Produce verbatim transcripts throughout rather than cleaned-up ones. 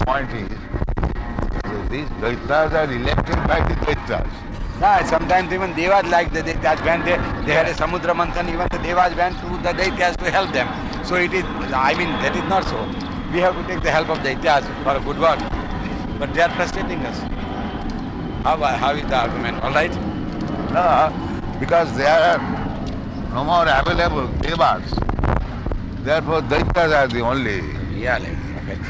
point is, these Daityas are elected by the Daityas. Yeah, sometimes even Devas like the Daityas when they, they had a Samudra Manthan, even the Devas went to the Daityas to help them. So it is, I mean, that is not so. We have to take the help of Daityas for a good work. But they are frustrating us. How, how is the argument? All right? No, because they are no more available Devas. Therefore, Daityas are the only. Yeah, okay.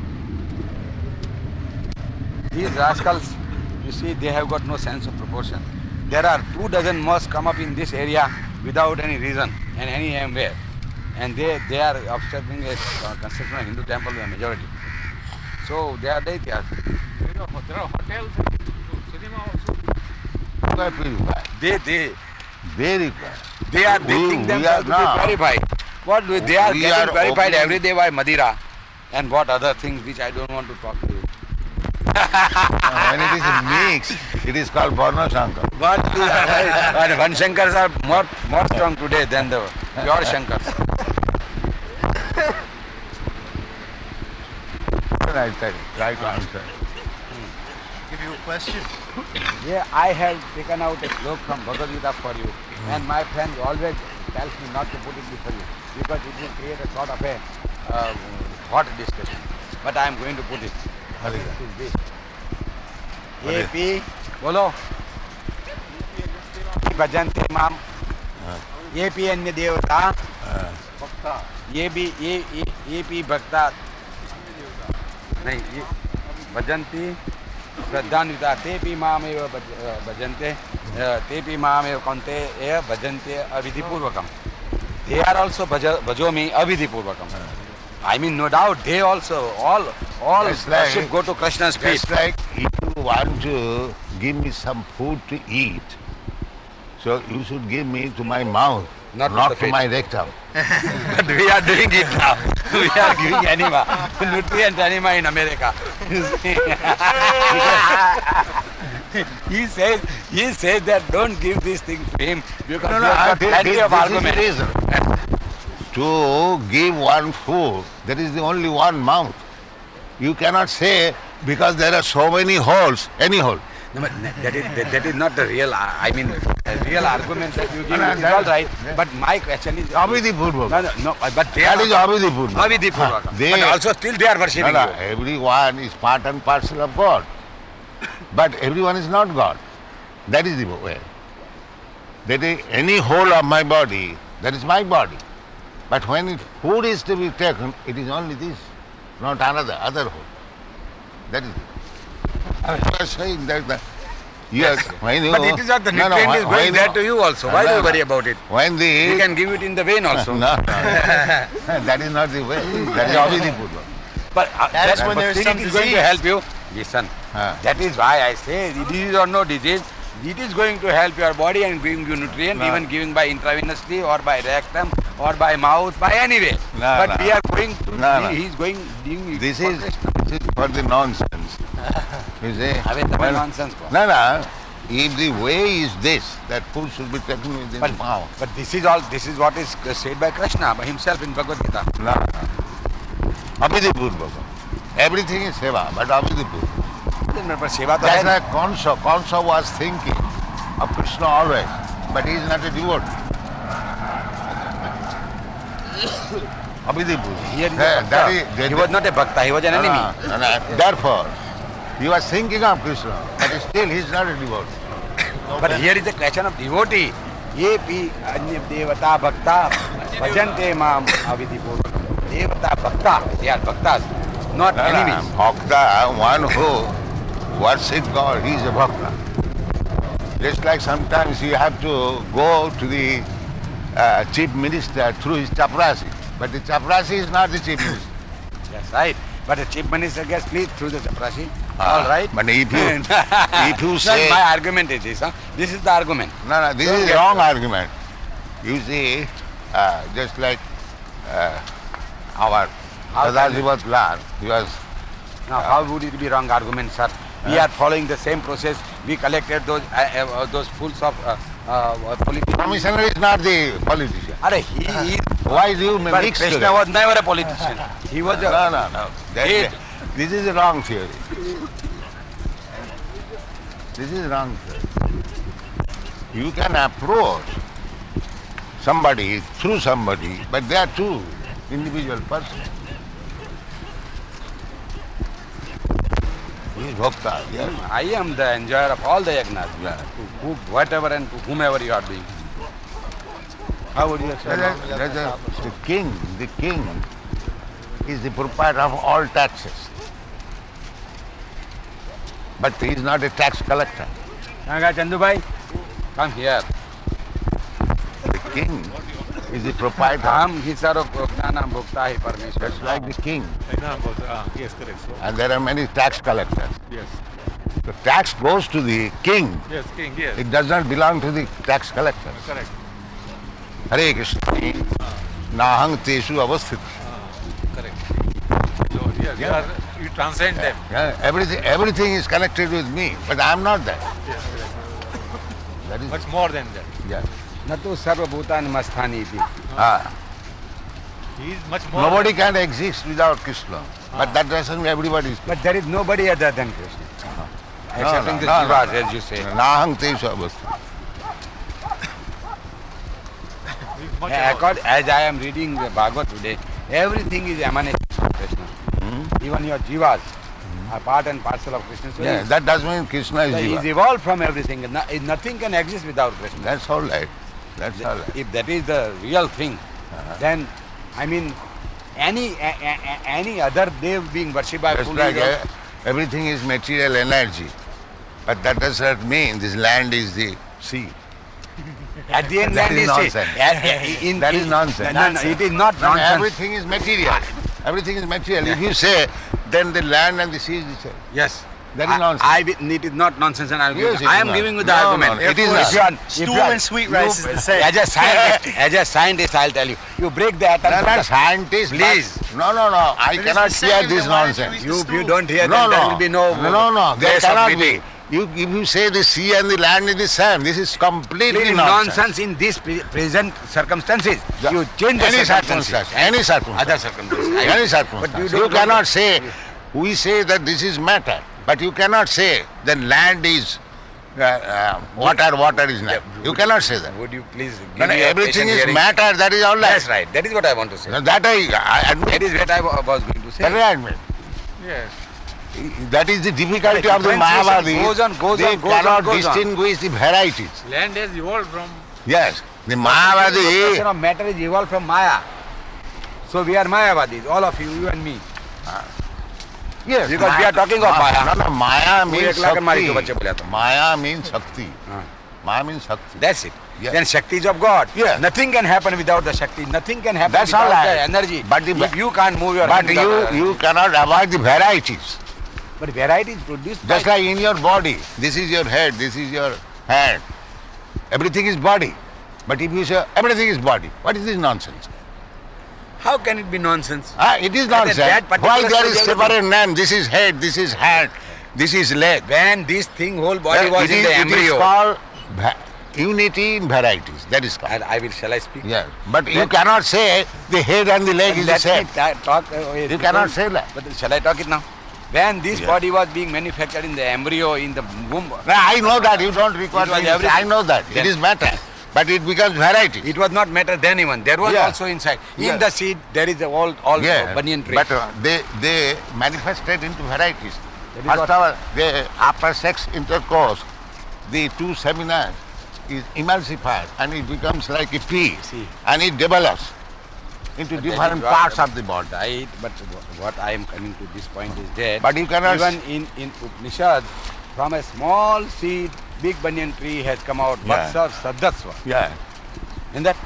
These rascals, you see, they have got no sense of proportion. There are two dozen mosques come up in this area without any reason and any anywhere. And they, they are obstructing a uh, construction of Hindu temple with a majority. So they are Daityas. There are, there are hotels and cinema also. Why purify? They, they, They require. they are, they We- think we themselves to are be now- verified. What do they are We getting are verified opening- every day by Madira and what other things which I don't want to talk to you. When it is a mix, it is called Varna Shankar. But uh, Van Shankars are more, more strong today than the pure Shankars. I said, try to answer. Give you a question. Yeah, I have taken out a slok from Bhagavad Gita for you, and my friend always tells me not to put it before you because it will create a sort of a uh, hot discussion. But I am going to put it. Hare This Krishna. is this. Hare. A P, bolo. Bhajante mam. A P अन्य देवता. ये भी ये ये ये भी भक्ता नहीं ये भजन्ति श्रद्धान्विता ते भी मामेव भज- भजन्ते अ, ते भी मामेव कौन्ते एव भजन्ते अविधिपूर्वकम. They are also bhaja, bhajomi avidhipurvakam. I mean, no doubt, they also, all, all It's like- worship go to Krishna's feet. Just like if you want to give me some food to eat, so you should give me to my mouth, Not not, to the to feet. my rectum. But we are doing it now. We are giving anima, nutrient anima in America. You see? he says, he says that don't give this thing to him because No, he no, has I got think plenty this, of this is argument. the reason. To give one food, there is the only one mouth. You cannot say because there are so many holes, any hole. No, but that is, that, that is not the real, uh, I mean, the real argument that you give No, no, is that- all right. yeah. But my question is... Abhidhipurvaka. No, no, no, but they That are is Abhidhipurvaka. Avidhipurvaka. They- But also still they are No, worshipping no, you. everyone is part and parcel of God. But everyone is not God. That is the way. That is any whole of my body, that is my body. But when it, food is to be taken, it is only this, not another, other whole. That is it. You are saying that the, yes, when you, But it is not the no, no, nutrient is when- going when there you- to you also. Why No, do you no. worry about it? When the You can give it in the vein also. no, no, that is not the way. That is Abhidhipurvaka. But uh, That is that- when but there's still some it is going to disease. help you. Listen, Ah. that is why I say disease or no disease, it is going to help your body and giving you nutrient, No. even giving by intravenously or by rectum or by mouth, by any way. No, but no. we are going to, No, no. he is going, doing it This for is, Krishna. this is for the nonsense. You see? Have it, Well, nonsense. ko. No, no. If the way is this, that food should be taken within But, the mouth. but this is all, this is what is said by Krishna, by himself in Bhagavad Gita. No, no. Abhidhipurvaka. Everything is seva, but Abhidhipurvaka. But सेवा तो That's है like Kansa. Kansa was thinking of Krishna always, but he is not a devotee. Abhidhipurvaka. Here is a Yeah, bhakta. that is- that- He was not a bhakta, he was an No, enemy. no, no, no. Therefore, he was thinking of Krishna, but still he is not a devotee. But here is the question of devotee. ये भी अन्य देवता भक्ता भजन्ते माम अविधिपूर्वकम. Devata bhakta, they are bhaktas, not No, no, enemies. Bhakta, one who worships God, he is a bhakta. Just like sometimes you have to go to the uh, chief minister through his chaprasi, but the chaprasi is not the chief minister. That's right. But the chief minister gets pleased through the chaprasi. Ah, All right. but if you- if you Not say- my argument is this. Huh? This is the argument. No, no, this Don't is get- wrong argument. You see, uh, just like uh, our How Sadajivat Lal, he was, Now, how would it be wrong argument, sir? We Huh? are following the same process. We collected those uh, uh, those fools of uh, uh, politicians. commissioner is not the politician. Are he is. Why do you But mix Krishna together? was never a politician. He was a. No, no, no. That- He, that- This is a wrong theory. This is wrong theory. You can approach somebody through somebody, but they are two individual persons. He is Bhokta, yes. I am the enjoyer of all the yagnas. Yeah. To who, whatever and to whomever you are doing. How would you say? There's a- there's a- the king, the king is the proprietor of all taxes. But he is not a tax collector. Naga Chandu bhai, come here. The king is the proprietor. Ham hi sarva jnana bhokta hi parmeshwar. Just like the king. No, but, uh, yes, correct. So, And there are many tax collectors. yes. The tax goes to the king. Yes, king, yes. It does not belong to the tax collector. Correct. Hare Krishna. Nahang teshu avasthit. Correct. So, yes, you, Yeah. are, you transcend them. Yeah, everything, everything is connected with me, but I am not that. Yes, correct. That is, Much more than that. yeah. Na tu sarva bhutani masthani iti. Ah. He is much more. Nobody can exist without Krishna. But that doesn't mean everybody is. But there is nobody other than Krishna. Excepting no, the no, no, jivas, no. as you say. Nahang teshu avasthit. He is much Yeah, more. accord- as I am reading the Bhagavad today, everything is emanating from Krishna. Hmm? Even your jivas are part and parcel of Krishna. So Yeah, he's- that doesn't mean Krishna is so he's Jiva. evolved from everything. No- Nothing can exist without Krishna. That's all right. That's all right. If that is the real thing, then I mean, any a, a, a- any other dev being worshipped by Just fully like the- uh, everything is material energy. But that does not mean this land is the sea. at the end that land is is nonsense. in, in, That is in- nonsense. No, no, it is not No, nonsense. everything is material. Everything is material. If you say, then the land and the sea is the same. Yes. That is I- nonsense. I, will- it is not nonsense, and I, will Yes, give, it I is am not. giving you the No, argument. no, it is If not. you are- if Stool you are- and sweet rice you- is the same. As a scientist, as a scientist, I'll tell you, you break the atom. No, from not the- scientist. Please. but- No, no, no. I It is cannot the same, hear then this why don't you nonsense. eat You, the you stool? don't hear, No, then there no. will be no. No, no. There place of cannot meeting. be. You, if you say the sea and the land is the same, this is completely Really nonsense. nonsense in this pre- present circumstances. Yeah. You change the Any circumstances. circumstance. Any circumstance. Other circumstances. I- Any But circumstance. you You, don't cannot know. say, we say that this is matter, but you cannot say that land is uh, uh, water, water is land. You cannot say that. Would you please No, give no, me a everything patient is hearing? matter, that is all right. That's right. That is what I want to say. No, that I, I That admit. is what I wa- was going to say. That I admit. Yes. That is the difficulty The of the differentiation Mahabharati. goes on, goes they on, goes cannot on, goes on. distinguish the varieties. Land has evolved from. Yes. The The Mahabharati. question of matter is evolved from Maya. So we are Mayavadis, all of you, you and me. Yes. Because we are talking of Maya. No, no, Maya वो means एक लाख मारी Shakti. जो बच्चे बोले तो। Maya means Shakti. हाँ. Maya means Shakti. That's it. Yeah. Then Shakti is of God. Yeah. Nothing can happen without the Shakti. Nothing can happen That's without all right. the energy. But the- if you can't move your But hand without you, the- you cannot avoid the varieties. But variety is produced Just by... like in your body. This is your head, this is your hand. Everything is body. But if you say everything is body, what is this nonsense? How can it be nonsense? Ah, it is That- nonsense. that particular Why there is stage everything- separate name? This is head, this is hand, this is leg. When this thing, whole body That- was it in is- the it is embryo. called va- unity in varieties. That is called. And I will, shall I speak? Yes. But you Let- cannot say the head and the leg is the Let same. me ta- talk. uh, wait, You cannot don't- say that. But shall I talk it now? When this Yeah. body was being manufactured in the embryo, in the womb, No, I know that. You don't require It was me to say. everything. I know that. Then- It is matter. But it becomes variety. it was not matter then even. There was Yeah. also inside. In Yeah. the seed, there is a all, all Yeah, banyan tree. but uh, they they manifested into varieties. That is First what- of all, they, after sex intercourse, the two seminars is emulsified and it becomes like a pea, See. and it develops into But that different is what- parts of the body. Right, but wh- what I am coming to this point is that But you cannot even in, in Upanishad, from a small seed, big banyan tree has come out. Yeah. Vatsa Saddatsva. Yeah, In that,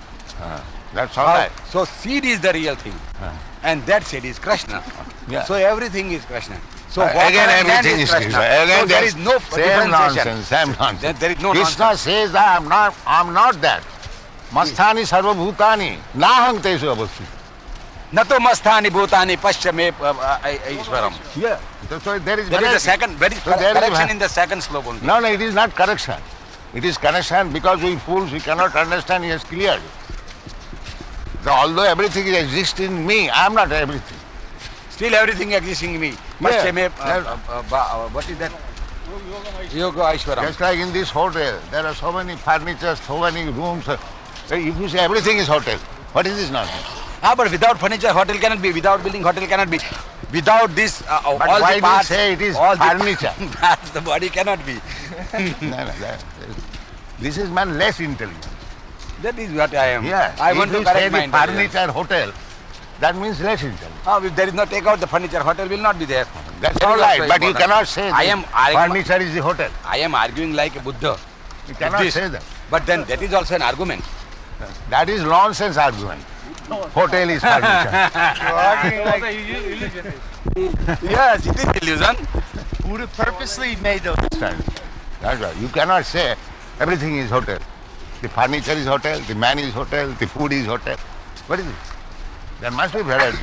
that's all how- right. so seed is the real thing. And that seed is Krishna. Yeah. So everything is Krishna. So Uh, water again, and land everything is Krishna. Krishna. Again, so there there's is no same differentiation. nonsense, same nonsense. There- there is no Krishna nonsense. says that I'm not, I'm not that. Masthani sarva bhutani, nahang tesu avasthi. न तो मस्थानि भूतानि पश्च मे ईश्वरम. Yeah. So, so there is That is the variety. second, very So there is correction va- in the second slope only. No, no, it is not correction. It is correction because we fools, we cannot understand, he has cleared. So although everything exists in me, I am not everything. Still everything existing in me. Must Yeah. say, may, uh, Yeah. uh, uh, ba- uh, what is that? Yoga Aishwaram. Just like in this hotel, there are so many furniture, so many rooms. If you say everything is hotel, what is this nonsense? Ah, but without furniture, hotel cannot be. Without building, hotel cannot be. Without this, uh, uh, But all why the do you parts, say it is all furniture? The parts, the body cannot be. No, no, that- this is man less intelligent. That is what I am. Yes. I if want to you correct say my the intelligence. furniture hotel, that means less intelligent. Ah, if there is no take out, the furniture hotel will not be there. That's That all is right, also but you important. cannot say I that am argu- furniture is the hotel. I am arguing like a Buddha. You cannot This. say that. But then that is also an argument. That is nonsense argument. Hotel is furniture. Yes, it is illusion. Buddha purposely made those. That's right. You cannot say everything is hotel. The furniture is hotel, the man is hotel, the food is hotel. What is it? There must be variety.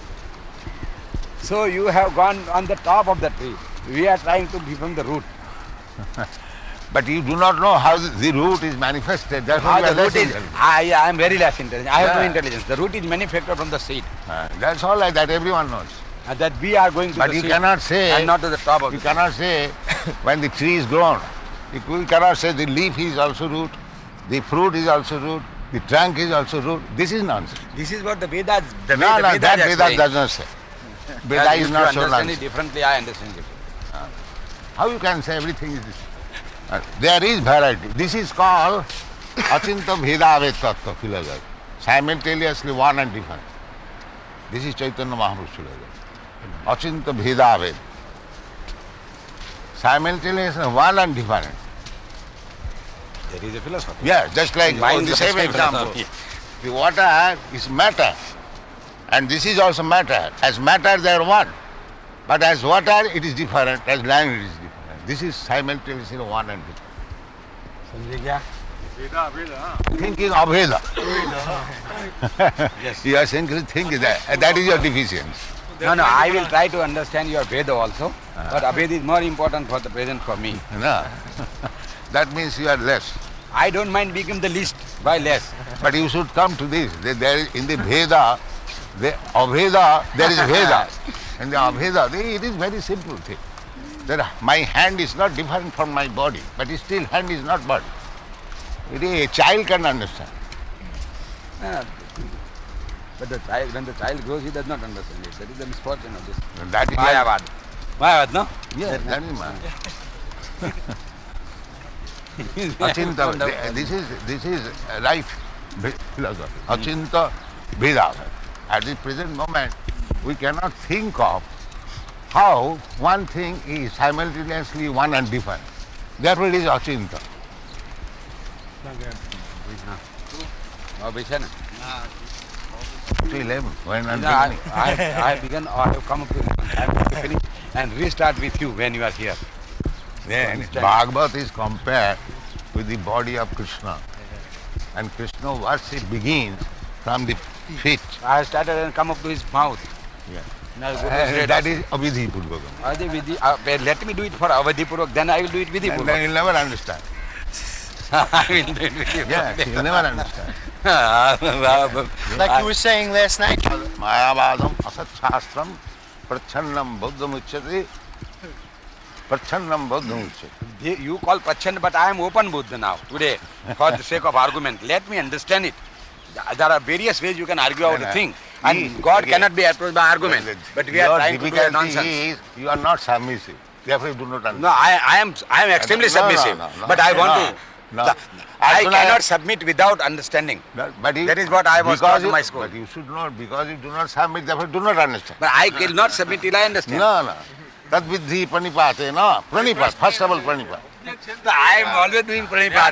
So you have gone on the top of the tree. We are trying to be from the root. But you do not know how the, the root is manifested. That's why How you are the less root is, intelligent. I, I am very less intelligent. I have no Yeah. intelligence. The root is manufactured from the seed. Uh, that's all like that everyone knows. And that we are going to But the you seed cannot say, and not to the top of you the cannot say when the tree is grown. You you cannot say the leaf is also root, the fruit is also root, the trunk is also root. This is nonsense. This is what the Vedas, the way No, the no, Vedas that are Veda saying. does not say. Veda And is if not you so understand it nonsense. differently, I understand it. How you can say everything is this? Uh, there is variety. This is called Achinta Bheda Tattva philosophy. Simultaneously one and different. This is Chaitanya Mahaprabhu's philosophy. Achinta Bheda Ved. Simultaneously one and different. There is a philosophy. Yeah, just like Mine oh, is the the same same example. philosophy. The water is matter. And this is also matter. As matter they are one. But as water it is different, as land it is different. This is simultaneously one and different. समझे क्या? Thinking of Veda. Yes. You are simply thinking that. and That is your deficiency. No, no, I will try to understand your Veda also. But Abhed is more important for the present for me. No. That means you are less. I don't mind becoming the least by less. But you should come to this. That there is, in the Veda, the Aveda, there is Veda. In the Aveda, the- it is very simple thing. That my hand is not different from my body, but still hand is not body. It is, a child can understand. Ah, But the child, when the child grows, he does not understand it. That is the misfortune of this. And that is Mayavad. Mayavad, no? Yes, that is my. Achinta, Wonderful. this is this is right philosophy. Achinta Veda. At the present moment, we cannot think of how one thing is simultaneously one and different. Therefore, it is Achinta. Oh, Vishana. To eleven, when I'm No, I, beginning. I, I have begun, or I have come up with this one. I am going to finish and restart with you when you are here. Then understand. Bhagavad is compared with the body of Krishna. And Krishna worship begins from the feet. I have started and come up to his mouth. Yeah. Now go to his And head. that is Avidhi Purvakam. Adi Vidhi, uh, let me do it for Avadhi Purvak, then I will do it Vidhi And Purvak. then you'll never understand. I will do it Vidhi Yes, you'll never understand. Purvak. Like you were saying last night. Mayavadam asat shastram prachannam buddham uchyate prachannam buddham uchyate. You call Prachand, but I am open Buddha now, today, for the sake of argument. Let me understand it. There are various ways you can argue out a thing. And Yes, God again. cannot be approached by argument. But we are Your trying to do a difficulty nonsense. is you are not submissive. Therefore you do not understand. No, I, I am I am extremely No, no, submissive. no, no, but I want no, to. no. the- As I soon cannot as- submit without understanding. But, but you, That is what I was because taught in you- my school. But you should not, because you do not submit, therefore do not understand. But I will not submit till I understand. No, no. Tad vidhi pranipate, no. Pranipat, first of all pranipat. I am always doing pranipat.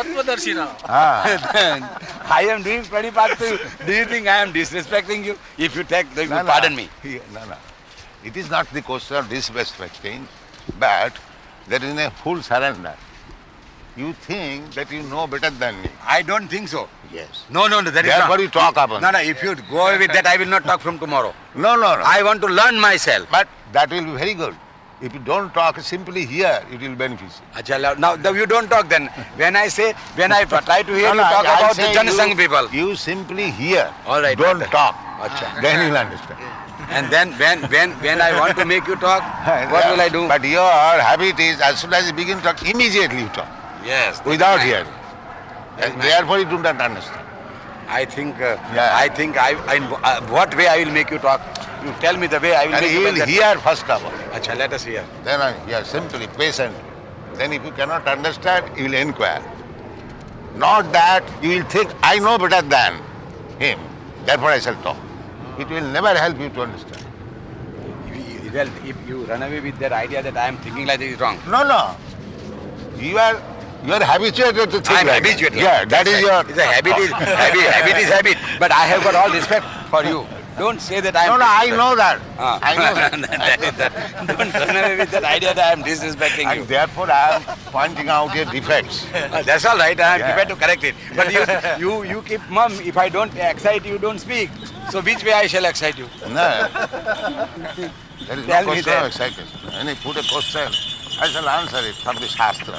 Ah. I am doing pranipat to you. Do you think I am disrespecting you? If you take, then you No, no. pardon me. He- No, no. It is not the question of disrespecting, but there is a full surrender. You think that you know better than me. I don't think so. Yes. No, no, no, that is Therefore not. you talk upon. No, no, if you go away with that, I will not talk from tomorrow. No, no, no. I want to learn myself. But that will be very good. If you don't talk simply here, it will benefit you. Achha, now now you don't talk then. When I say, when I try to hear No, you no, talk I- I about the say Janasangh you- people. You simply hear. All right, Don't okay. talk. Achha. Then you'll understand. And then when, when, when I want to make you talk, what will I do? But your habit is, as soon as you begin to talk, immediately you talk, Yes. that's without mine. hearing. That is And mine. therefore you do not understand. I think, uh, Yeah. I think I, I, uh, what way I will make you talk? You tell me the way I will And make he you will talk. hear first of all. Acha, let us hear. Then I hear simply, patiently. Then if you cannot understand, you will inquire. Not that you will think, I know better than him, therefore I shall talk. It will never help you to understand. If you- Well, if you run away with that idea that I am thinking like this is wrong. No, no. You are you are habituated to think I am like that. habituated. Yeah, that is your... It's a habit is habit, habit is habit. But I have got all respect for you. Don't say that I am. No, no, I disrespect- know that. Ah. I know that. That is that. Don't run away with that idea that I am disrespecting And you. therefore I am pointing out your defects. Uh, that's all right. I am Yeah. prepared to correct it. But you, you, you keep mum. If I don't excite you, don't speak. So which way I shall excite you? No. There is Tell no me question that. of excitement. When you put a question, I shall answer it from the Shastra.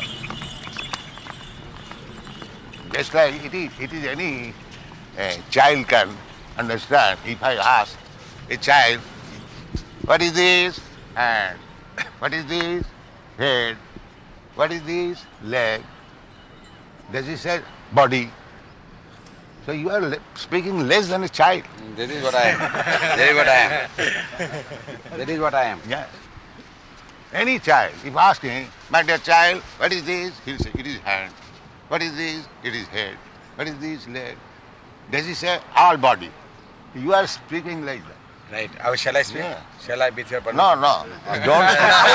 Just like it is, it is any uh, child can understand. If I ask a child, what is this hand? What is this head? What is this leg? Does he say body? So you are le- speaking less than a child. That is what I am. That is what I am. That is what I am. Yeah. Any child, if asking, my dear child, what is this? He'll say, it is hand. What is this? It is head. What is this? Leg. Does he say all body? You are speaking like that. Right. How shall I speak? Yeah. Shall I with your permission? No, no. Don't.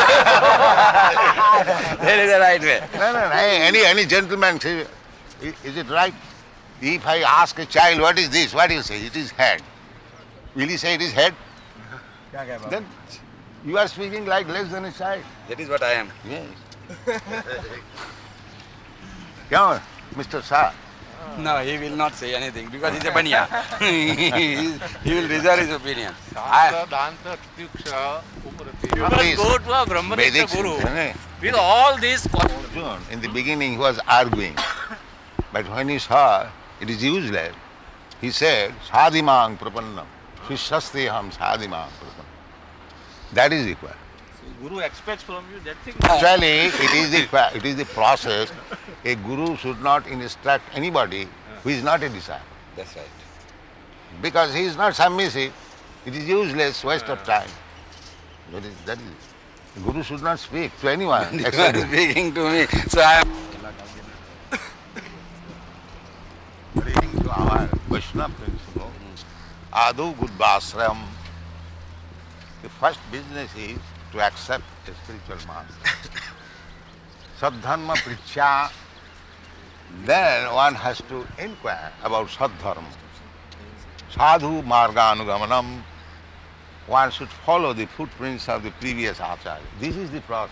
That is the right way. No, no, no. Any, any gentleman say, "I- is it right? If I ask a child, what is this? What do you say? It is head. Will he say it is head? Then you are speaking like less than a child. That is what I am. Yes. Come on, Mister Shah. No, he will not say anything because he's a baniya. he he will reserve his opinion. I, Danta, Danta, Tyuksha, Uparati. You You please. must go to a Brahmanic Vedic guru Sutta, with all these questions. Arjun, in the beginning he was arguing, but when he saw it is useless, he said, Sadhimang prapannam, Shishasteham sadhimang prapannam. That is required. Guru expects from you that thing. Actually, it is the it is the process. A guru should not instruct anybody who is not a disciple, that's right. because he is not submissive. It is useless, waste of time. That is that is. The guru should not speak to anyone You except are him. speaking to me. So I am. According to our Vaishnava principle, Adu Gudbasram, the first business is to accept a spiritual master. Sadharma Prichya, then one has to inquire about Sadharma. Sadhu Marganugamanam, one should follow the footprints of the previous Acharya. This is the process,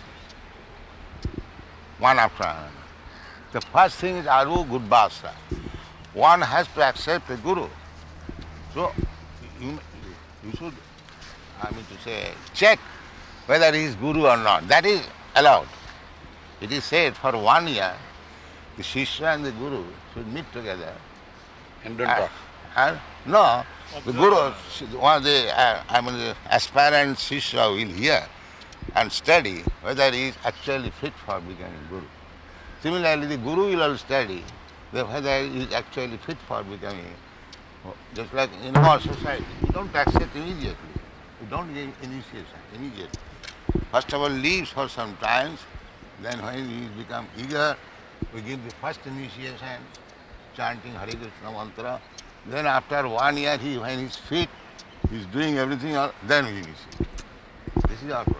one after another. The first thing is Adu Gudbasra. One has to accept a guru. So you, you should, I mean to say, check whether he is guru or not. That is allowed. It is said for one year, the Shishya and the guru should meet together. And don't And, talk. and no, the guru, one of the, uh, I mean the aspirant Shishya will hear and study whether he is actually fit for becoming guru. Similarly, the guru will also study whether he is actually fit for becoming, just like in our society, you don't accept immediately. You don't give initiation immediately. First of all, leaves for some time, then when he become eager, we give the first initiation, chanting Hare Krishna mantra. Then after one year, he, when he's fit, he's doing everything else, then we initiate. This is our problem.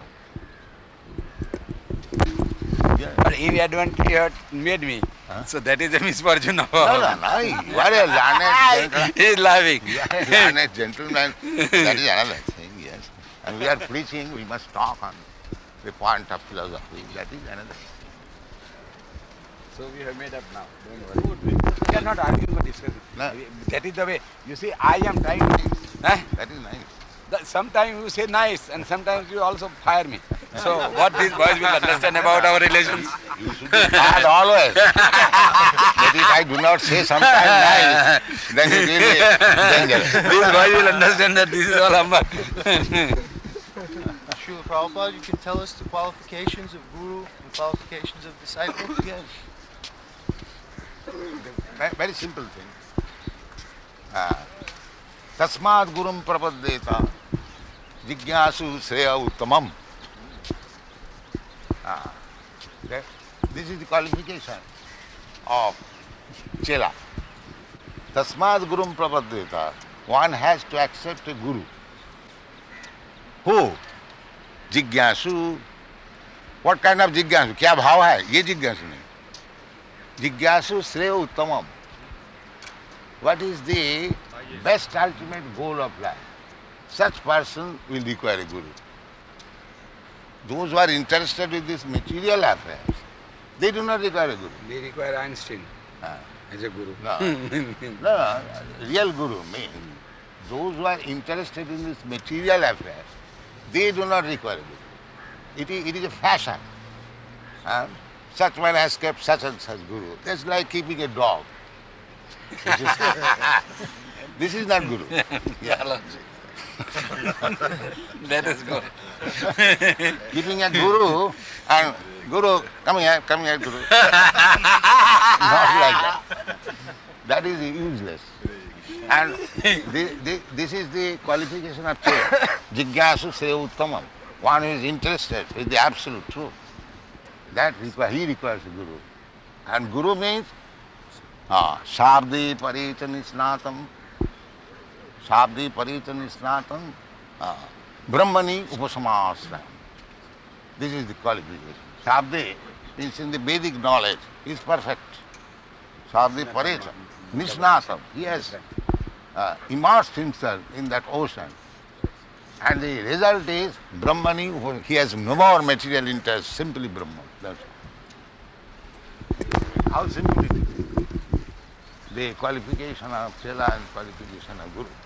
Yeah. But if advantage had made me, Huh? so that is a misfortune of No, no, no. You are a learned gentleman. He is laughing. You are a learned gentleman. That is another thing, yes. And we are preaching, we must talk on the point of philosophy. That is another thing. So we have made up now. Don't worry. We are not arguing but discussing. No. That is the way. You see, I am trying to. Eh? That is nice. That sometimes you say nice and sometimes you also fire me. So what these boys will understand about our relations? You should be hard always. But if I do not say sometimes nice, then it will be dangerous. These boys will understand that this is all humbug. Srila Prabhupada, you can tell us the qualifications of guru and qualifications of disciple? Yes. Very, very simple thing. Ah. Tasmad gurum prapaddeta jigyasu shreya uttamam. Ah. Okay. This is the qualification of chela. Tasmad gurum prapaddeta. One has to accept a guru. Who? Jigyasu. What kind of jigyasu? क्या भाव है? ये जिज्ञासु नहीं. Jigyasu Shreya Uttamam. What is the best ultimate goal of life? Such person will require a guru. Those who are interested in this material affairs, they do not require a guru. They require Einstein Ah. as a guru. No, no, no, real guru means those who are interested in this material affairs, they do not require a guru. It is, it is a fashion. Huh? Such one has kept such and such guru. That's like keeping a dog. This is, this is not guru. Yeah. Let us go. Keeping a guru and guru, come here, come here, guru. Not like that. That is useless. And this, this, this is the qualification of prayer. Jigyasu Shreya Uttamam. One who is interested in the absolute truth. That require, he requires a guru. And guru means ah, Shabdi Parita Nisnatam, Shabdi Parita Nisnatam, ah, Brahmani Upasamasram. This is the qualification. Shabdi means in the Vedic knowledge, he is perfect. Shabdi Parita Nisnatam. He has uh, immersed himself in that ocean. And the result is Brahmani, he has no more material interest, simply Brahman. That's all. How simple it is. The qualification of Chela and qualification of Guru.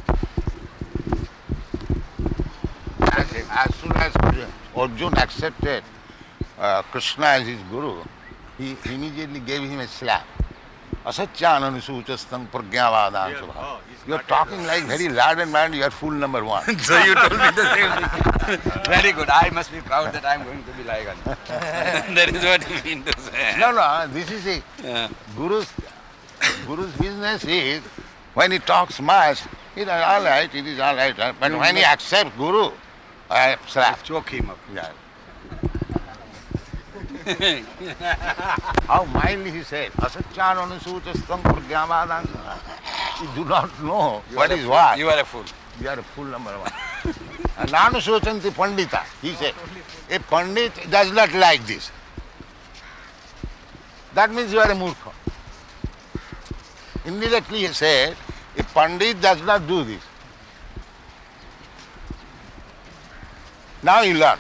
As, as soon as Arjuna accepted uh, Krishna as his Guru, he immediately gave him a slap. Asatyananu suchastam pragyavadan subha. You are talking like very loud and loud, you are fool number one. So you told me the same thing. Very good. I must be proud that I am going to be like Anu. That is what you mean to say. No, no, this is a Yeah. Guru's, Guru's business is, when he talks much, it is all right, it is all right. But when he accepts Guru, I slap. Choke him up. Yeah. How mildly he said, Asatyananu suchastam pragyavadan. You do not know You what are a is fool. what. You are a fool. You are a fool number one. And Nanu Sochanti Pandita, he said, a Pandit does not like this. That means you are a murkha. Indirectly he said, a Pandit does not do this. Now you learn.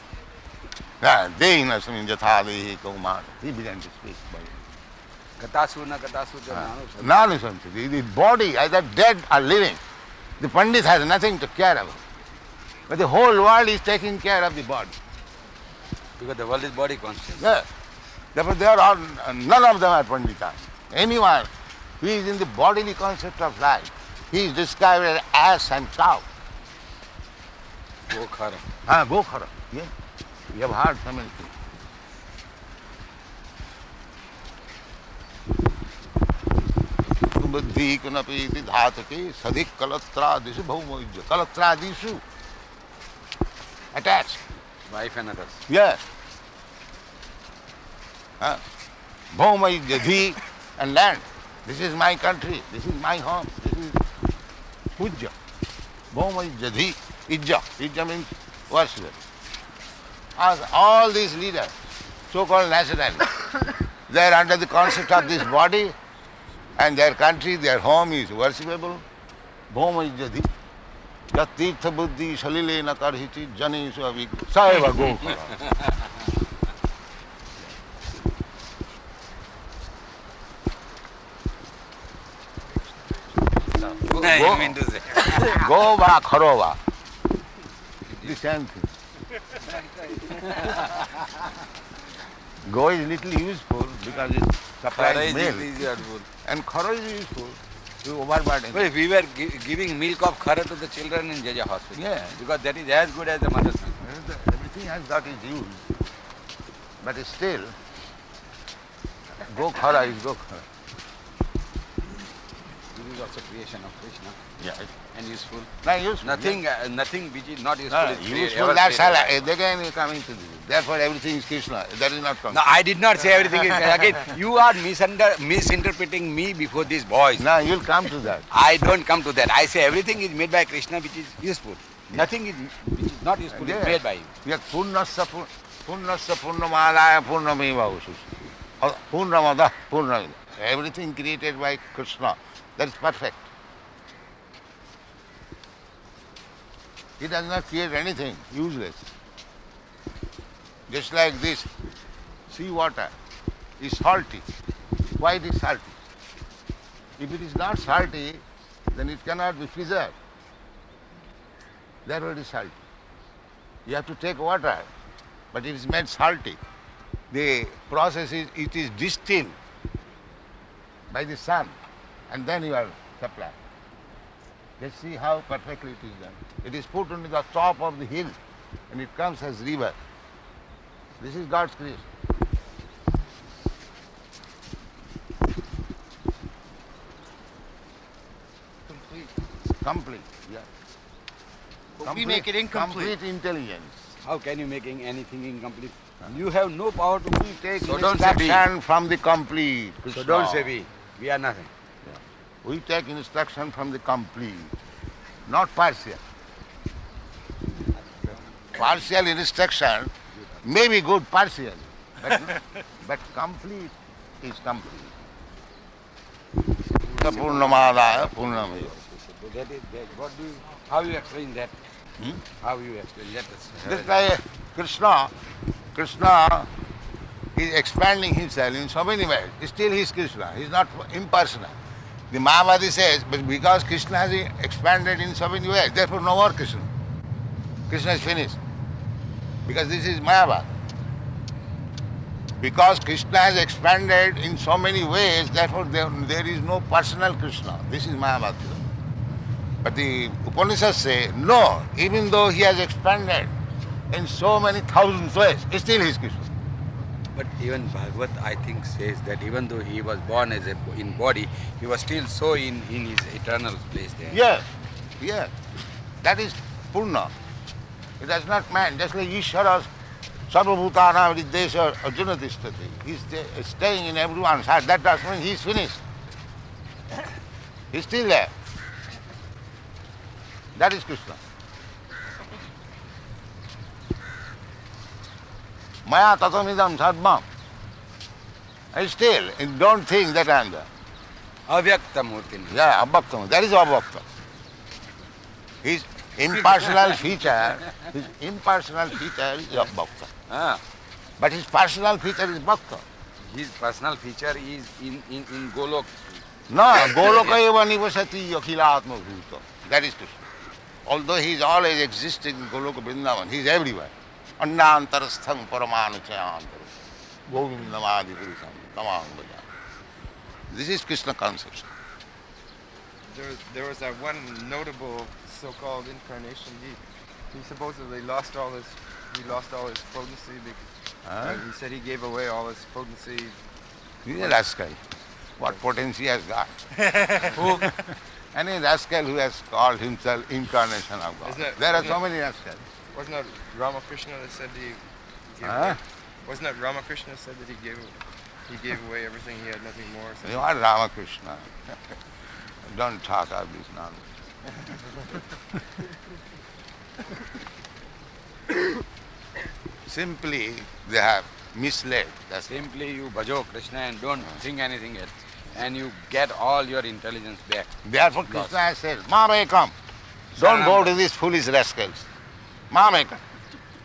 Dehi nasmin jathadehi kaumar. He began to speak. Katasu na katasu Ah. jana. Nanu Santi, the body, either dead or living, the Pandit has nothing to care about. But the whole world is taking care of the body. Because the world is body conscious. Yes. Therefore, they are all, none of them are Panditas. Anyone who is in the bodily concept of life, he is described as ass and cow. Gokhara. Ah, Gokhara. Yeah. We have heard so many things. Buddhi kunapiti dhatake sadik kalatradisu bhaumajya. Kalatradisu. Attached. Wife and others. Yes. Huh? Bhaumajya, and land. This is my country. This is my home. This is Pujya. Bhaumajya, Ijja. Ijja means worship. As all these leaders, so-called nationalists, they are under the concept of this body, and their country, their home is worshipable. Bhaumajya, Yat tirtha buddhi salilena karhiti janesu avik saeva Gokhara. No, you mean to say. Gova kharova. The same thing. Go is little useful because it supplies Khara is milk. is useful. And khara is useful. You overburden. Well, we were gi- giving milk of khara to the children in J J hospital. Yeah. Because that is as good as the mother's milk. Everything has got its use. But still, go khara is go khara. This is also creation of Krishna Yeah. and useful. Not useful. Nothing, uh, nothing which is not useful No, is created. useful, ever that's all. created. Again you coming to this. Therefore everything is Krishna. That is not coming. No, I did not say everything is again. You are misunder, misinterpreting me before these boys. Now you'll come to that. I don't come to that. I say everything is made by Krishna which is useful. Nothing is which is not useful Yeah. is made by him. Yet purnasya pu- purnasya purnamadaya purnameva ususu. Purnamada purnamida. Everything created by Krishna. That is perfect. He does not create anything useless. Just like this, sea water is salty. Why it is salty? If it is not salty, then it cannot be preserved. Therefore it is salty. You have to take water, but it is made salty. The process is, it is distilled by the sun, and then you are supplied. Let's see how perfectly it is done. It is put on the top of the hill, and it comes as river. This is God's creation. Complete. Complete, yeah. But we make it incomplete. Complete intelligence. How can you make anything incomplete? You have no power to We take So don't say we. instruction from the complete. So Krishna. don't say we. We are nothing. We take instruction from the complete, not partial. Partial instruction may be good partial, but, but complete is complete. The Purnamadaya Purnamaya. So that is that. What do you, how you explain that? Hmm? How you explain that? Just like Krishna, Krishna is expanding himself in so many ways. Still he is Krishna. He is not impersonal. The Mahavadi says, but because Krishna has expanded in so many ways, therefore no more Krishna. Krishna is finished. Because this is Mayavad. Because Krishna has expanded in so many ways, therefore there, there is no personal Krishna. This is Mayavad. But the Upanishads say, no, even though he has expanded in so many thousands ways, still he is Krishna. But even Bhagavad, I think, says that even though he was born as a in body, he was still so in, in his eternal place there. Yes, yes. That is Purna. It does not mean, just like Ishvara, Sarvabhutana Viddesha Arjuna Tishtati. He is sta- staying in everyone's heart. That does mean he is finished. He is still there. That is Krishna. Maya tatamidam sarvam. And still, don't think that I am there. Avyakta Murti. Yeah, abhaktam. That is abhaktam. His impersonal feature, his impersonal feature is abhaktam. Ah, But his personal feature is bhakta. his personal feature is in, in, in Golok. No, Goloka eva nivasati akhilatma bhuta. That is Krishna. Although he is always existing in Goloka Vrindavan, he is everywhere. Annantarastham paramanuchayantaram. Govindamadi purusham tamam bhajan. This is Krishna conception. There was, there was that one notable so-called incarnation. He, he supposedly lost all his he lost all his potency. Because, Huh? uh, he said he gave away all his potency. He is a rascal. What potency he has got? Who? Any rascal who has called himself incarnation of God. Isn't it- There are isn't so it- many rascals. Wasn't that Ramakrishna that said he gave Huh? away? Wasn't that Ramakrishna said that he gave he gave away everything? He had nothing more. or something? You are Ramakrishna. Don't talk of this nonsense. Simply they have misled. That's it. Simply you bhajo Krishna and don't think anything else. And you get all your intelligence back. Therefore Krishna has said, Mamekam. Don't go to these foolish rascals. Mamekam.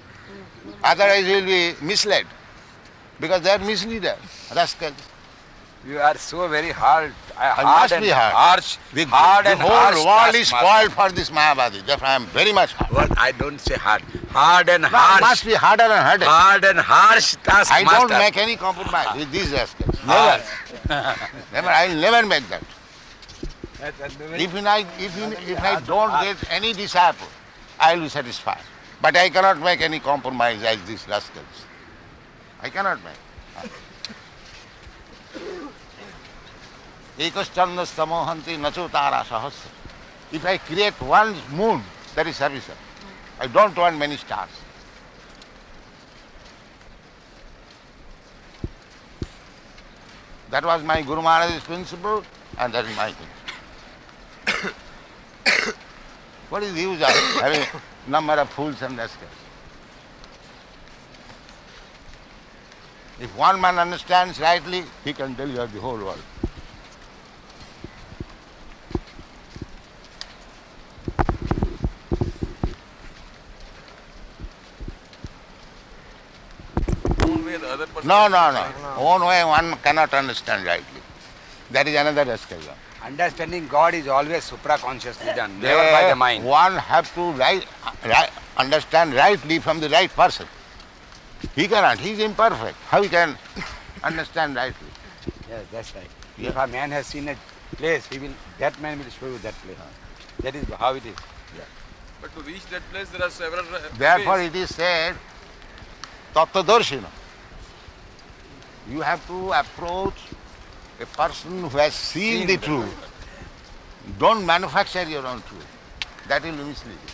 Otherwise you will be misled. Because they are misleaders, rascals. You are so very hard. Uh, I hard must and be hard. Harsh. The, hard the and whole harsh world is taskmaster. spoiled for this Mayavadi. Therefore, I am very much hard. What I don't say hard. Hard and No, harsh. must be harder and harder. Hard and harsh taskmaster. I don't make any compromise with these rascals. Never. Never. I will never make that. If I, if, if I don't get any disciple, I will be satisfied. But I cannot make any compromise as these rascals. I cannot make. Ekastandastamo nacho tara sahasra. If I create one moon, that is sufficient. I don't want many stars. That was my Guru Maharaj's principle, and that is my thing. What is the use of having number of fools and rascals? If one man understands rightly, he can deliver the whole world. One way the other person. No, no, no. One way one cannot understand rightly. That is another rascal. Understanding God is always supraconsciously done, never by the mind. One have to right, right, understand rightly from the right person. He cannot. He is imperfect. How he can understand rightly? Yes, that's right. Yeah. If a man has seen a place, he will. That man will show you that place. That is how it is. But to reach that place, there are several. uh, Therefore, ways. it is said, Tattvadarshina. You have to approach a person who has seen, Seen the the truth. Don't manufacture your own truth. That will mislead you.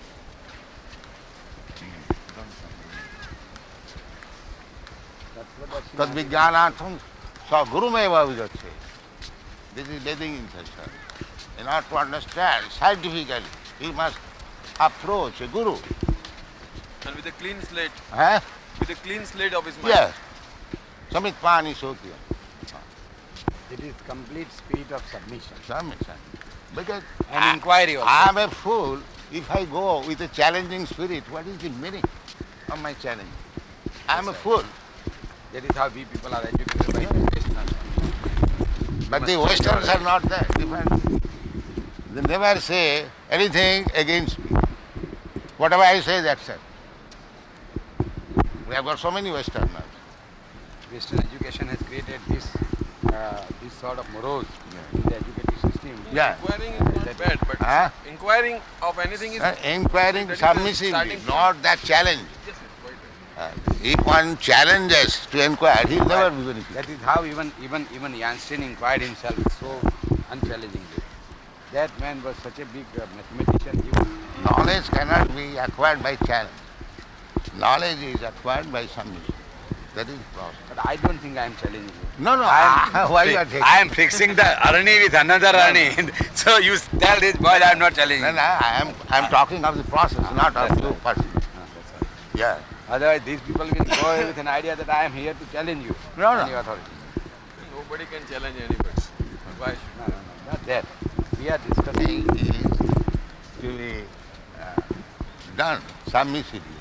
Tad vijnanatham sa gurumeva vigache. This is bathing in session. In order to understand scientifically, he must approach a guru. And with a clean slate, Huh? with a clean slate of his mind. Yes. Samit pani sotya. It is complete spirit of submission Submission. Because and I, inquiry also. I am a fool if I go with a challenging spirit. What is the meaning of my challenge? I am a fool. That is how we people are educated by Westerners. But the must Westerns study are not that different. They never say anything against me. Whatever I say, that's it. We have got so many Westerners. Western education has created this uh, this sort of morose in the educative system. Yeah. Inquiring is not bad, but Huh? inquiring of anything is. Uh, inquiring that is the submissively, starting point. not that challenge. Yes, yes, quite Uh, if one challenges to inquire, he will never be benefited. That is how even even even Einstein inquired himself so unchallengingly. That man was such a big uh, mathematician. He was, Knowledge cannot be acquired by challenge. Knowledge is acquired by submission. That is the process. but I don't think I am challenging you. No, no. I am, Why you are taking? I am fixing the Arani with another Arani. So you tell this boy I am not challenging. No, you. no, I am. I am talking of the process, not of That's you right. person. Ah, that's right. Yeah. Otherwise, these people will go with an idea that I am here to challenge you. No, no. Any authority. Nobody can challenge anybody. Why should No, no, no, not that. We are discussing. Thing is to be uh, done submissively.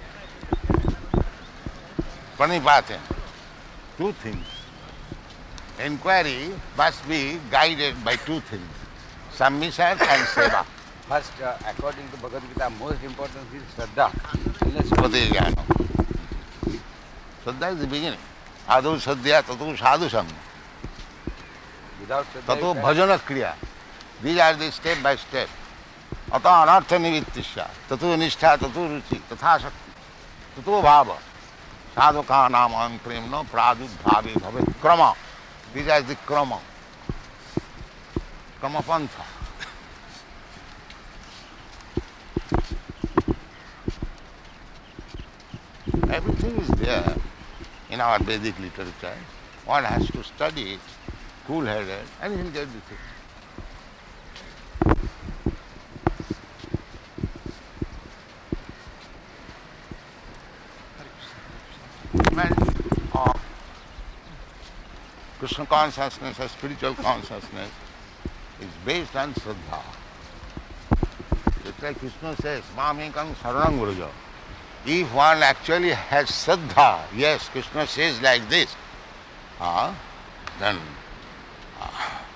Pranipatena. Two things. Inquiry must be guided by two things: submission and seva. First, uh, according to Bhagavad Gita, most important is Shraddha. Unless Pati jnana. Shraddha is the beginning. Adu sadhya tatu sadhu sangha. without Shraddha, Tato you cannot- bhajana kriya. These are the step by step. Ata anartha nivittisya. Tato nishtha, tato ruchi, tatha shakti. Tato bhava. Sadhuka namam premno pradubhavi bhavet krama. These are the krama. Krama pantha. Everything is there in our Vedic literature. One has to study it, cool-headed, and he'll get the thing. Development of Krishna consciousness or spiritual consciousness is based on Shraddha. Just like Krishna says, Mamekam Saranam Vraja. If one actually has Shraddha, yes, Krishna says like this, ah, then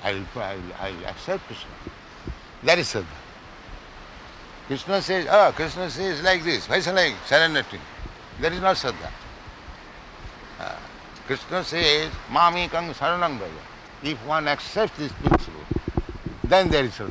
I will, I will, I will accept Krishna. That is Shraddha. Krishna says, oh, Krishna says like this. Why shall I surrender to him? That is not Shraddha. Uh, Krishna says, Mamikam Saranam Braja. If one accepts this principle, then there is Shraddha.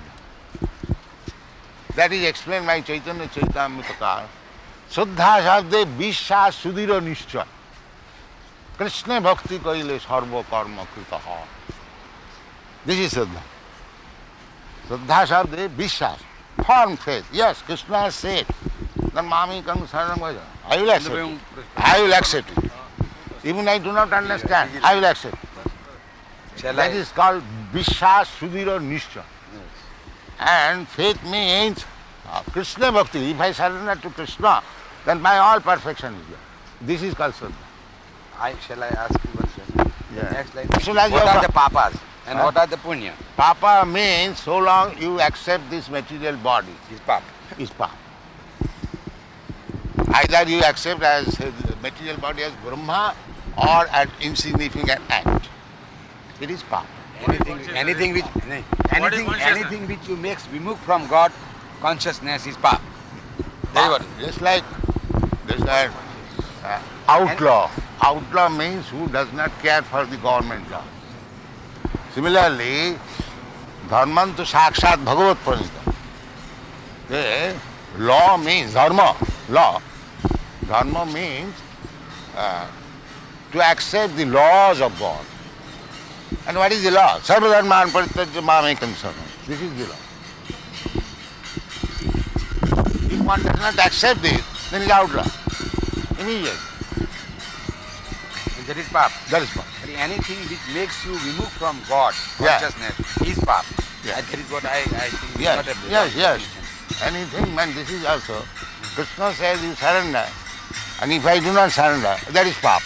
That is explained by Chaitanya Charitamrita. Shraddha Shabde Vishwas Sudhira Nishcha. Krishna Bhakti Kaile Sarva Karma Kritaha. This is Shraddha. Shraddha Shabde Vishwas. Firm faith. Yes, Krishna has said, then Mamikam Saranam Braja. I will accept it. I will accept it. Even I do not understand, I will accept it. Shall That I? is called Vishwas Sudhira Nishcha. And faith means uh, Krishna Bhakti. If I surrender to Krishna, then my all perfection is there. This is called Shraddha. I, shall I ask you one question? Yeah. Next line. So like What your are pa- the papas and Huh? what are the punya? Papa means so long you accept this material body Is pap. is Papa. Either you accept as uh, the material body as Brahma or an insignificant act. It is Papa. Anything, anything which, nahi, anything, consciousness? anything which you makes vimukh from God consciousness is pap. Very Papa. good. Just like just like uh, outlaw. Outlaw means who does not care for the government law. Similarly, dharman to sakshat bhagavat pranita. The law means dharma, law. Dharma means uh, to accept the laws of God. And what is the law? Sarva dharman parityajya mamekam saranam. This is the law. If one does not accept this, then he is outlaw. Immediately. And that is pap. That is papa. But anything which makes you remove from God Yeah. consciousness is pap. Yeah. And that is what I, I think is Yes, not a yes, yes. Anything, man, this is also, Krishna says you surrender, and if I do not surrender, that is pap.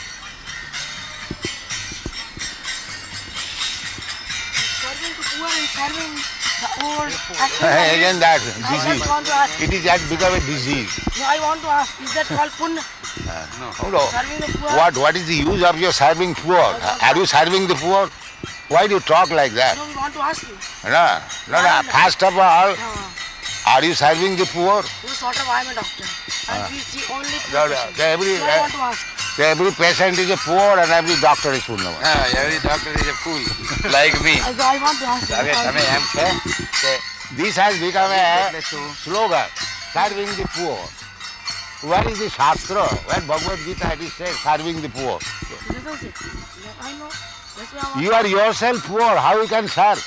Serving to poor and serving the old. Again that I just disease. want to ask. It is has become a disease. No, I want to ask. Is that called punya? No. Serving the poor. What, what is the use of your serving poor? Are you serving the poor? Why do you talk like that? No, we want to ask you. No, no, no. First of all, No, are you serving the poor? you sort of. I am a doctor, and we see only No, poor no, patients. every- So I want to ask. Every patient is a poor and every doctor is poor. Ah, every doctor is a fool, like me. I, I want to ask. હવે તમે એમ છે કે This has become a એટલે શું? slogan, serving the poor. Where is the Shastra? Where Bhagavad Gita it is said, serving the poor. This is it. I know. That's why I want You are yourself poor, how you can serve?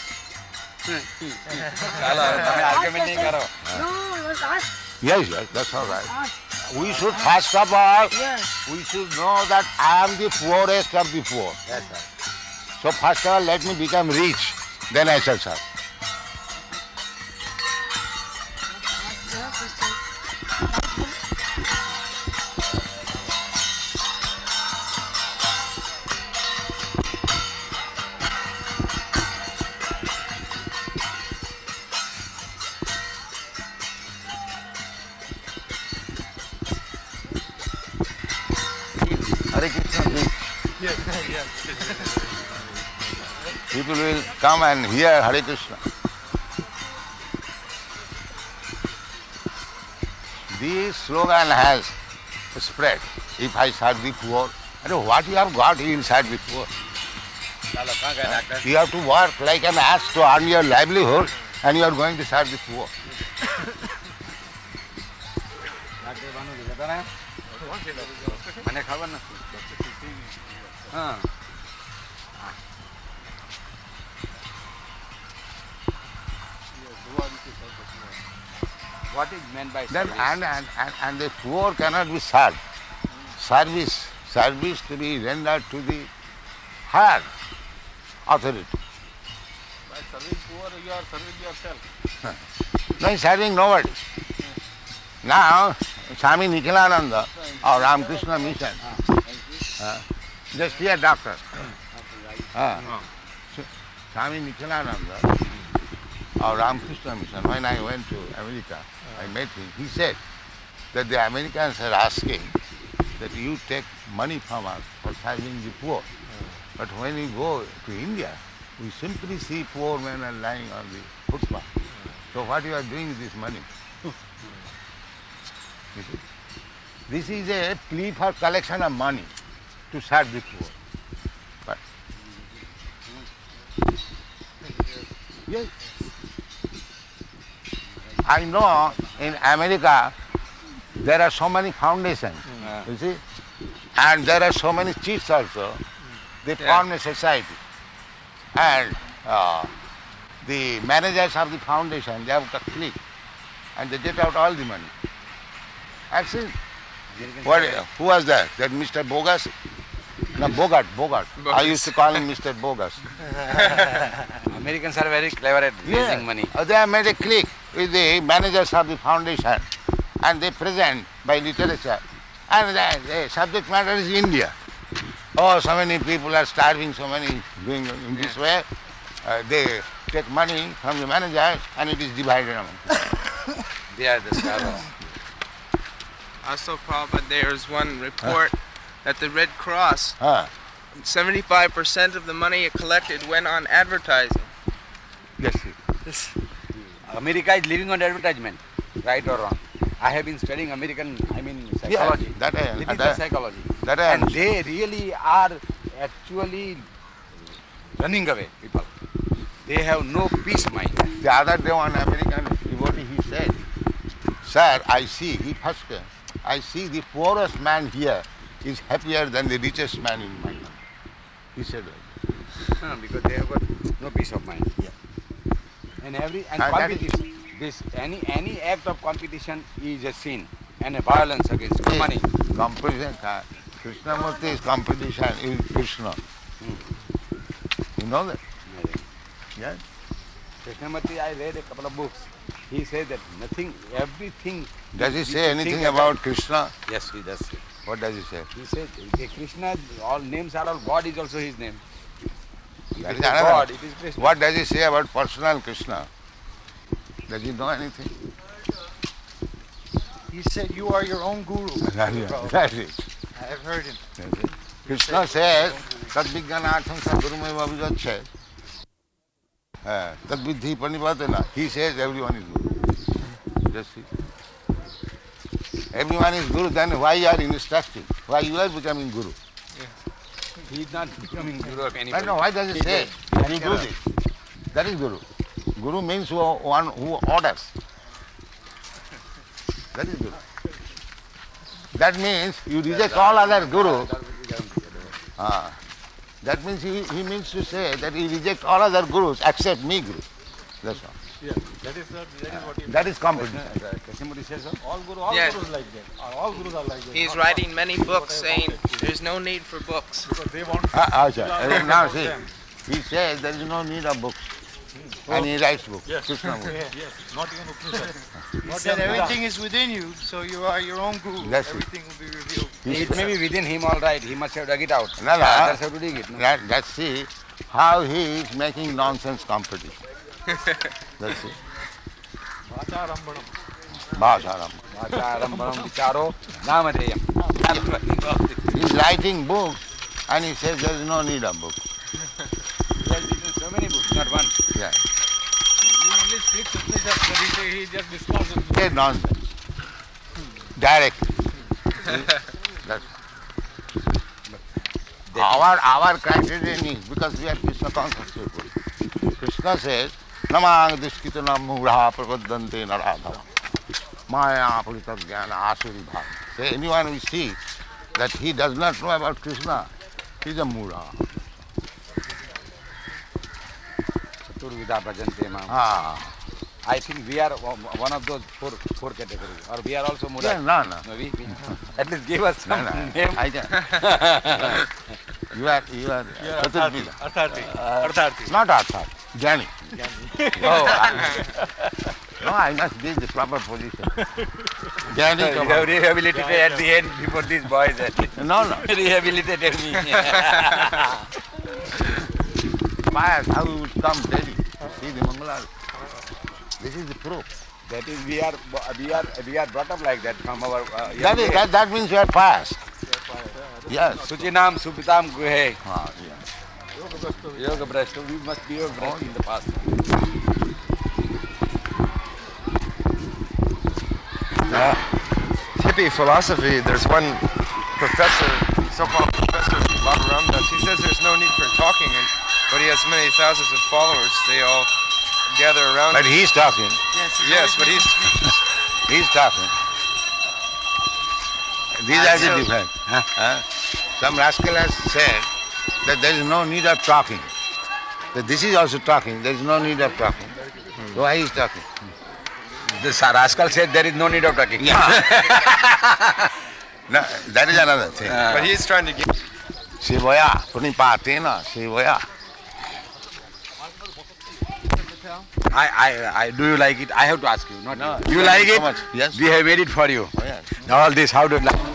ચાલો હવે તમે Ask argument નહીં કરો. question. No, I must ask. Yes, yes, that's all right. Ask. We should first of all, Yes. we should know that I am the poorest of the poor. Yes, sir. So first of all, let me become rich, then I shall serve. Ask the question. Hare Krishna. People will come and hear Hare Krishna. This slogan has spread. If I serve the poor, I know what you have got, you will serve the poor. ચાલો કાં ગયા doctor? You have to work like an ass to earn your livelihood, and you are going to serve the poor. Doctor બાનું લીધા હતા ને? મને ખબર નથી. હા. What is meant by Then, service? and, and, and, and the poor cannot be served. Service, service to be rendered to the higher authority. By serving poor, you are serving yourself. No, he's serving nobody. Now, Swami Nikhilananda or Ramakrishna Mission, uh, just here doctor. Uh, Swami Nikhilananda or Ramakrishna Mission, when I went to America, I met him, he said that the Americans are asking that you take money from us for serving the poor. But when you go to India, We simply see poor men are lying on the footpath. So what you are doing with this money? You see? This is a plea for collection of money to serve the poor. But yes. I know in America there are so many foundations, Yeah. you see, and there are so many chiefs also. They Yeah. form a society, and uh, the managers of the foundation, they have a clique, and they get out all the money. I've seen. What, who was that? That Mister Bogus? No, Bogart, Bogart. I Bogus. used to call him Mister Bogus. Americans are very clever at raising money. Uh, They have made a clique with the managers of the foundation, and they present by literature. And the, the subject matter is India. Oh, so many people are starving, so many doing in this way. Uh, they take money from the managers and it is divided among them. They are the scholars. Also, Prabhupada, there's one report that the Red Cross, Huh. seventy-five percent of the money it collected went on advertising. Yes, sir. America is living on advertisement, right or wrong. I have been studying American, I mean psychology. that I- It is that- the psychology. that I and understand. they really are actually running away, people. They have no peace of mind. The other day one American devotee, he said, sir, I see, he first, came, I see the poorest man here is happier than the richest man in my country. He said that. No, because they have got no peace of mind. Yeah. And every and And that is- competition, this any any act of competition is a sin and a violence against money. Competition, uh, Krishnamurti is competition is Krishna. You know that? Yes? Krishnamurti, I read a couple of books. He said that nothing, everything. Does he we say can anything think about Krishna? Yes, he does. What does he say? He said okay, Krishna, all names are all. God is also his name. If That it is is another. God, it is Krishna. What does he say about personal Krishna? Does he know anything? He said you are your own guru. That's it. I have heard him. Krishna says, Tad Vijnanartham Sadgurumeva Vijacche. Tad Vidhi Panivatena. He says everyone is Guru. Just see. Everyone is Guru, then why you are instructing? Why you are becoming Guru? He is not becoming guru of I anybody. know, why does he say? Can you do this? That is Guru. Guru means who, one who orders. That is Guru. That means you reject all other Guru. Ah. That means he, he means to say that he rejects all other Gurus except me Guru. That's all. Yeah, that is the, that is what he That is competition. Krishnamurti says so. all guru, all Yeah. gurus like that. All gurus are like that. He's Not writing one. many books saying there's no need for books. Because they want Ah, ah, sir. Yeah, Uh, Now yeah, see, yeah. he says there is no need of books. And he writes books. yes, Krishna books. yes, not even Upanishad. He Not said even everything is within you, so you are your own guru. That's it. Everything will be revealed. He It may be within him, all right. He must have dug it out. No, no. Others have to dig it. No? That, that's see how he is making nonsense competition. That's it. Vacharambanam. Bhasaram. Vacharambanam vicharo namadeyam. He is writing books and he says there is no need of books. He has written so many books, not one. Yeah. You only speak Upanishad, but he, say he just discusses. Say nonsense. Directly. See? That's our, our criterion is because we are Krishna conscious people. Krishna says, Namang Dishkitana Mudha Prabodante Naradhava. Maya Purita Jnana Asuri Bhava. Say anyone we see that he does not know about Krishna, he is a Mudha. Chaturvida bhajante mam. Ah. I think we are one of those four four categories. Or we are also Yeah, Murad. no, no. No, we, we, at least give us No, some no. name. I can. You are, you are Yeah, Chaturveda. Arthati. Arthati. Not Arthat, Jnani. Oh, I- No, I must be in the proper position. Jnani you come have out. rehabilitated at the end before these boys. At least. No, no. Rehabilitated me. Pious, how we would come daily to see the Mangala. This is the proof. That is, we are we are we are brought up like that from our. Uh, young That, is, age. that, that means you are pious. Yes. Suchinam supitam guhe. Ah, yeah. Yoga Brashta, we must be Yoga Brashta in the past. Uh, hippie philosophy, there's one professor, so-called Professor Baba Ramdas, he says there's no need for talking, and, but he has many thousands of followers. They all gather around But him. he's talking. Yes, but he's... He's talking. These are the so- different. Huh? Some rascal has said that there is no need of talking. That this is also talking. There is no need of talking. So why he is talking? The rascal said there is no need of talking. No, that is another thing. But he's trying to get... Shivaya, Punipatena, Shivaya. I, I, I, do you like it? I have to ask you, not No, you. You thank like you it? so much. Yes. We have made it for you. Oh, yes. All this, how do you like?